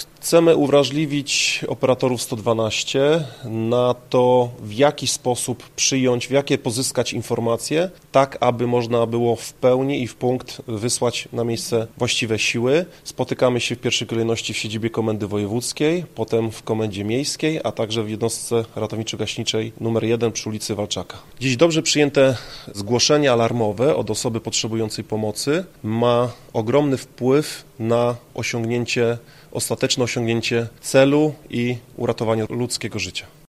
Chcemy uwrażliwić operatorów 112 na to, w jaki sposób przyjąć, w jakie pozyskać informacje, tak aby można było w pełni i w punkt wysłać na miejsce właściwe siły. Spotykamy się w pierwszej kolejności w siedzibie Komendy Wojewódzkiej, potem w Komendzie Miejskiej, a także w jednostce ratowniczo-gaśniczej nr 1 przy ulicy Walczaka. Dziś dobrze przyjęte zgłoszenie alarmowe od osoby potrzebującej pomocy ma ogromny wpływ na ostateczne osiągnięcie celu i uratowanie ludzkiego życia.